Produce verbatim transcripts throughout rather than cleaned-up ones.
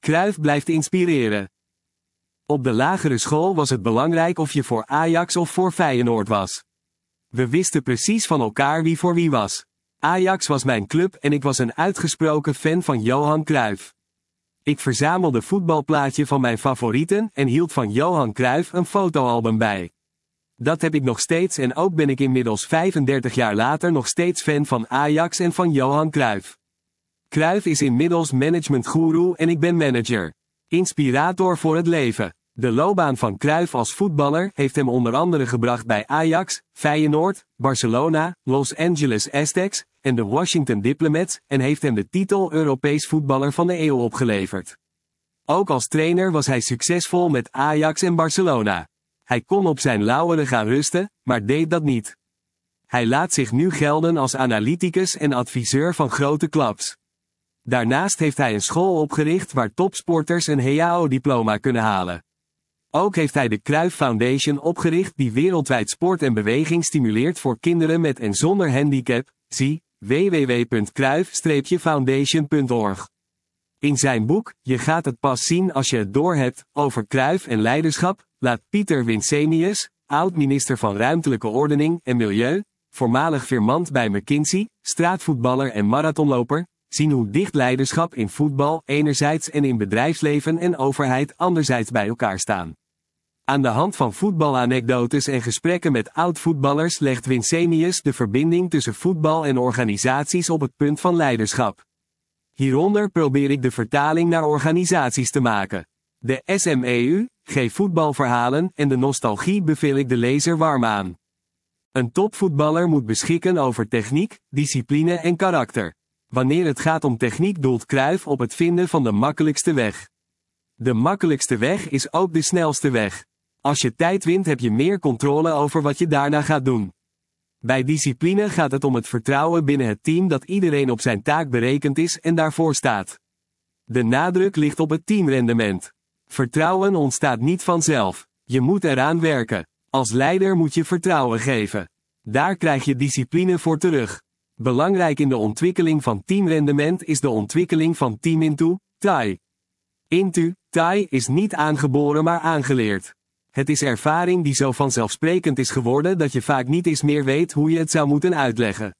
Cruyff blijft inspireren. Op de lagere school was het belangrijk of je voor Ajax of voor Feyenoord was. We wisten precies van elkaar wie voor wie was. Ajax was mijn club en ik was een uitgesproken fan van Johan Cruijff. Ik verzamelde voetbalplaatje van mijn favorieten en hield van Johan Cruijff een fotoalbum bij. Dat heb ik nog steeds en ook ben ik inmiddels vijfendertig jaar later nog steeds fan van Ajax en van Johan Cruijff. Cruijff is inmiddels managementgoeroe en ik ben manager. Inspirator voor het leven. De loopbaan van Cruijff als voetballer heeft hem onder andere gebracht bij Ajax, Feyenoord, Barcelona, Los Angeles Aztecs en de Washington Diplomats en heeft hem de titel Europees voetballer van de eeuw opgeleverd. Ook als trainer was hij succesvol met Ajax en Barcelona. Hij kon op zijn lauweren gaan rusten, maar deed dat niet. Hij laat zich nu gelden als analyticus en adviseur van grote clubs. Daarnaast heeft hij een school opgericht waar topsporters een H A O-diploma kunnen halen. Ook heeft hij de Cruyff Foundation opgericht die wereldwijd sport en beweging stimuleert voor kinderen met en zonder handicap, zie w w w punt cruyff foundation punt org. In zijn boek, Je gaat het pas zien als je het doorhebt, over Cruyff en leiderschap, laat Pieter Winsemius, oud-minister van Ruimtelijke Ordening en Milieu, voormalig firmant bij McKinsey, straatvoetballer en marathonloper, zien hoe dicht leiderschap in voetbal enerzijds en in bedrijfsleven en overheid anderzijds bij elkaar staan. Aan de hand van voetbalanekdotes en gesprekken met oud-voetballers legt Winsemius de verbinding tussen voetbal en organisaties op het punt van leiderschap. Hieronder probeer ik de vertaling naar organisaties te maken. De S M E U, G voetbalverhalen en de nostalgie beveel ik de lezer warm aan. Een topvoetballer moet beschikken over techniek, discipline en karakter. Wanneer het gaat om techniek doelt Cruyff op het vinden van de makkelijkste weg. De makkelijkste weg is ook de snelste weg. Als je tijd wint heb je meer controle over wat je daarna gaat doen. Bij discipline gaat het om het vertrouwen binnen het team dat iedereen op zijn taak berekend is en daarvoor staat. De nadruk ligt op het teamrendement. Vertrouwen ontstaat niet vanzelf. Je moet eraan werken. Als leider moet je vertrouwen geven. Daar krijg je discipline voor terug. Belangrijk in de ontwikkeling van teamrendement is de ontwikkeling van team into tai. Into tai is niet aangeboren maar aangeleerd. Het is ervaring die zo vanzelfsprekend is geworden dat je vaak niet eens meer weet hoe je het zou moeten uitleggen.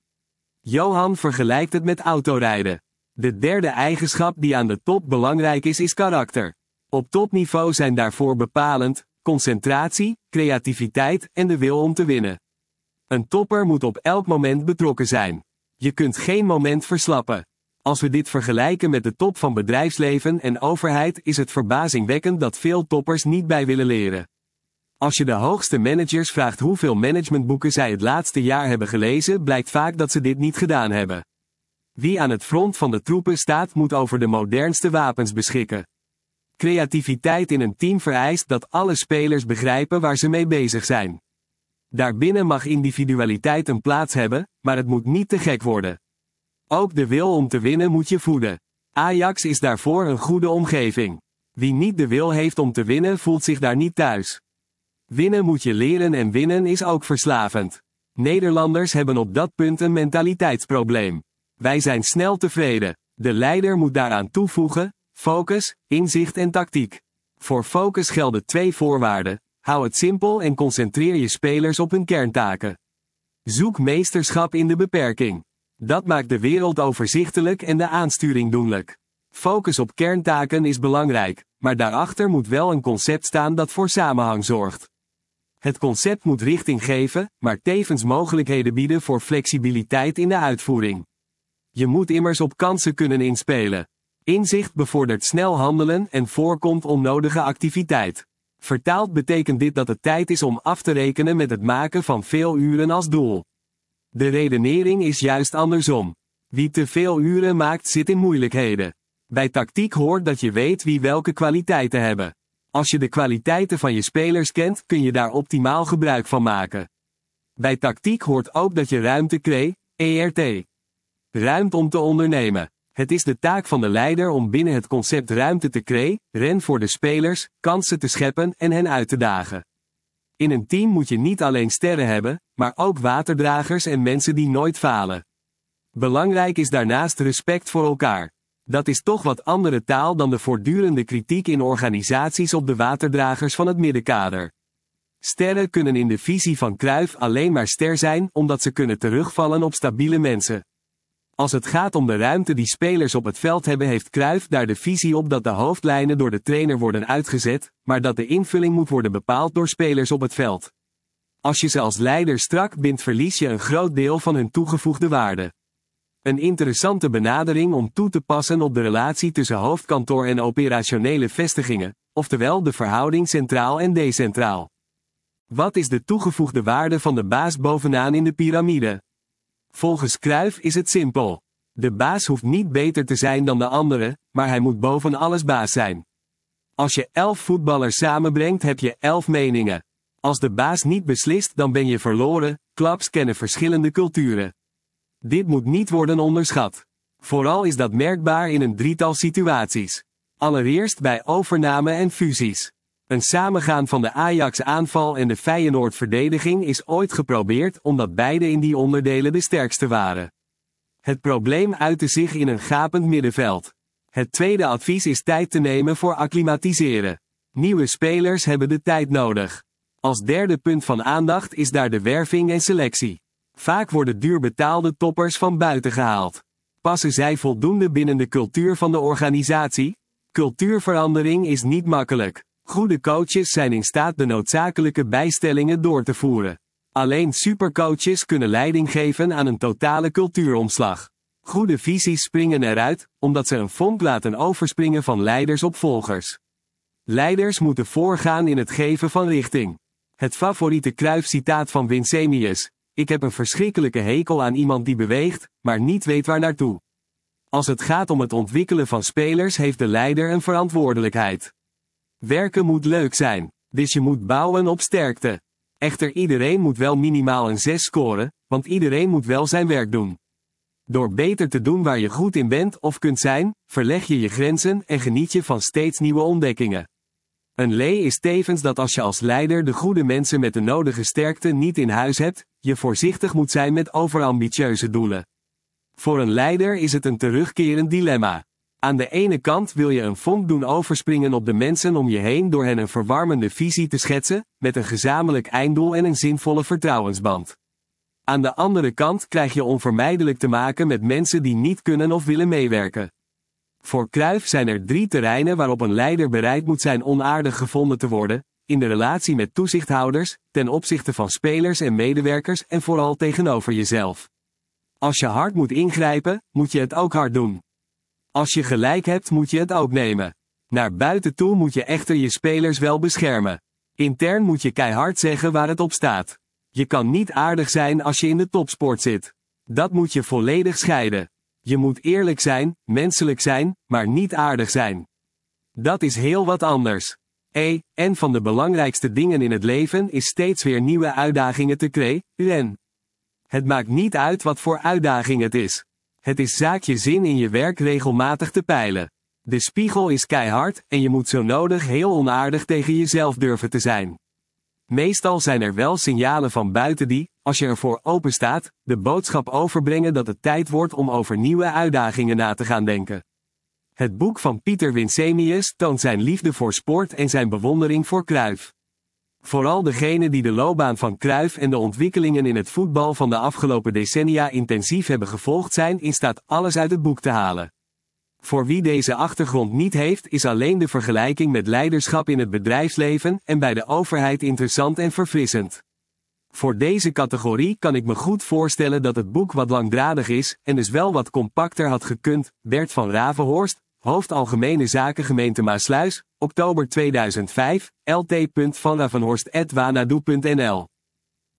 Johan vergelijkt het met autorijden. De derde eigenschap die aan de top belangrijk is is karakter. Op topniveau zijn daarvoor bepalend concentratie, creativiteit en de wil om te winnen. Een topper moet op elk moment betrokken zijn. Je kunt geen moment verslappen. Als we dit vergelijken met de top van bedrijfsleven en overheid is het verbazingwekkend dat veel toppers niet bij willen leren. Als je de hoogste managers vraagt hoeveel managementboeken zij het laatste jaar hebben gelezen, blijkt vaak dat ze dit niet gedaan hebben. Wie aan het front van de troepen staat moet over de modernste wapens beschikken. Creativiteit in een team vereist dat alle spelers begrijpen waar ze mee bezig zijn. Daarbinnen mag individualiteit een plaats hebben, maar het moet niet te gek worden. Ook de wil om te winnen moet je voeden. Ajax is daarvoor een goede omgeving. Wie niet de wil heeft om te winnen voelt zich daar niet thuis. Winnen moet je leren en winnen is ook verslavend. Nederlanders hebben op dat punt een mentaliteitsprobleem. Wij zijn snel tevreden. De leider moet daaraan toevoegen: focus, inzicht en tactiek. Voor focus gelden twee voorwaarden. Hou het simpel en concentreer je spelers op hun kerntaken. Zoek meesterschap in de beperking. Dat maakt de wereld overzichtelijk en de aansturing doenlijk. Focus op kerntaken is belangrijk, maar daarachter moet wel een concept staan dat voor samenhang zorgt. Het concept moet richting geven, maar tevens mogelijkheden bieden voor flexibiliteit in de uitvoering. Je moet immers op kansen kunnen inspelen. Inzicht bevordert snel handelen en voorkomt onnodige activiteit. Vertaald betekent dit dat het tijd is om af te rekenen met het maken van veel uren als doel. De redenering is juist andersom. Wie te veel uren maakt zit in moeilijkheden. Bij tactiek hoort dat je weet wie welke kwaliteiten hebben. Als je de kwaliteiten van je spelers kent, kun je daar optimaal gebruik van maken. Bij tactiek hoort ook dat je ruimte creëert. Ruimte om te ondernemen. Het is de taak van de leider om binnen het concept ruimte te creëren voor de spelers, kansen te scheppen en hen uit te dagen. In een team moet je niet alleen sterren hebben, maar ook waterdragers en mensen die nooit falen. Belangrijk is daarnaast respect voor elkaar. Dat is toch wat andere taal dan de voortdurende kritiek in organisaties op de waterdragers van het middenkader. Sterren kunnen in de visie van Cruyff alleen maar ster zijn omdat ze kunnen terugvallen op stabiele mensen. Als het gaat om de ruimte die spelers op het veld hebben, heeft Cruyff daar de visie op dat de hoofdlijnen door de trainer worden uitgezet, maar dat de invulling moet worden bepaald door spelers op het veld. Als je ze als leider strak bindt, verlies je een groot deel van hun toegevoegde waarde. Een interessante benadering om toe te passen op de relatie tussen hoofdkantoor en operationele vestigingen, oftewel de verhouding centraal en decentraal. Wat is de toegevoegde waarde van de baas bovenaan in de piramide? Volgens Cruyff is het simpel. De baas hoeft niet beter te zijn dan de anderen, maar hij moet boven alles baas zijn. Als je elf voetballers samenbrengt, heb je elf meningen. Als de baas niet beslist, dan ben je verloren. Clubs kennen verschillende culturen. Dit moet niet worden onderschat. Vooral is dat merkbaar in een drietal situaties. Allereerst bij overname en fusies. Een samengaan van de Ajax-aanval en de Feyenoord-verdediging is ooit geprobeerd omdat beide in die onderdelen de sterkste waren. Het probleem uitte zich in een gapend middenveld. Het tweede advies is tijd te nemen voor acclimatiseren. Nieuwe spelers hebben de tijd nodig. Als derde punt van aandacht is daar de werving en selectie. Vaak worden duur betaalde toppers van buiten gehaald. Passen zij voldoende binnen de cultuur van de organisatie? Cultuurverandering is niet makkelijk. Goede coaches zijn in staat de noodzakelijke bijstellingen door te voeren. Alleen supercoaches kunnen leiding geven aan een totale cultuuromslag. Goede visies springen eruit, omdat ze een vonk laten overspringen van leiders op volgers. Leiders moeten voorgaan in het geven van richting. Het favoriete Cruyff-citaat van Winsemius: ik heb een verschrikkelijke hekel aan iemand die beweegt, maar niet weet waar naartoe. Als het gaat om het ontwikkelen van spelers heeft de leider een verantwoordelijkheid. Werken moet leuk zijn, dus je moet bouwen op sterkte. Echter, iedereen moet wel minimaal een zes scoren, want iedereen moet wel zijn werk doen. Door beter te doen waar je goed in bent of kunt zijn, verleg je je grenzen en geniet je van steeds nieuwe ontdekkingen. Een lee is tevens dat als je als leider de goede mensen met de nodige sterkte niet in huis hebt, je voorzichtig moet zijn met overambitieuze doelen. Voor een leider is het een terugkerend dilemma. Aan de ene kant wil je een vonk doen overspringen op de mensen om je heen door hen een verwarmende visie te schetsen, met een gezamenlijk einddoel en een zinvolle vertrouwensband. Aan de andere kant krijg je onvermijdelijk te maken met mensen die niet kunnen of willen meewerken. Voor Cruyff zijn er drie terreinen waarop een leider bereid moet zijn onaardig gevonden te worden: in de relatie met toezichthouders, ten opzichte van spelers en medewerkers en vooral tegenover jezelf. Als je hard moet ingrijpen, moet je het ook hard doen. Als je gelijk hebt, moet je het ook nemen. Naar buiten toe moet je echter je spelers wel beschermen. Intern moet je keihard zeggen waar het op staat. Je kan niet aardig zijn als je in de topsport zit. Dat moet je volledig scheiden. Je moet eerlijk zijn, menselijk zijn, maar niet aardig zijn. Dat is heel wat anders. E, en van de belangrijkste dingen in het leven is steeds weer nieuwe uitdagingen te creëren. Het maakt niet uit wat voor uitdaging het is. Het is zaak je zin in je werk regelmatig te peilen. De spiegel is keihard en je moet zo nodig heel onaardig tegen jezelf durven te zijn. Meestal zijn er wel signalen van buiten die, als je ervoor open staat, de boodschap overbrengen dat het tijd wordt om over nieuwe uitdagingen na te gaan denken. Het boek van Pieter Winsemius toont zijn liefde voor sport en zijn bewondering voor Cruyff. Vooral degenen die de loopbaan van Cruyff en de ontwikkelingen in het voetbal van de afgelopen decennia intensief hebben gevolgd zijn in staat alles uit het boek te halen. Voor wie deze achtergrond niet heeft, is alleen de vergelijking met leiderschap in het bedrijfsleven en bij de overheid interessant en verfrissend. Voor deze categorie kan ik me goed voorstellen dat het boek wat langdradig is en dus wel wat compacter had gekund. Bert van Ravenhorst, Hoofd Algemene Zaken Gemeente Maassluis, oktober tweeduizend vijf, l t punt van ravenhorst apenstaartje wanadoo punt n l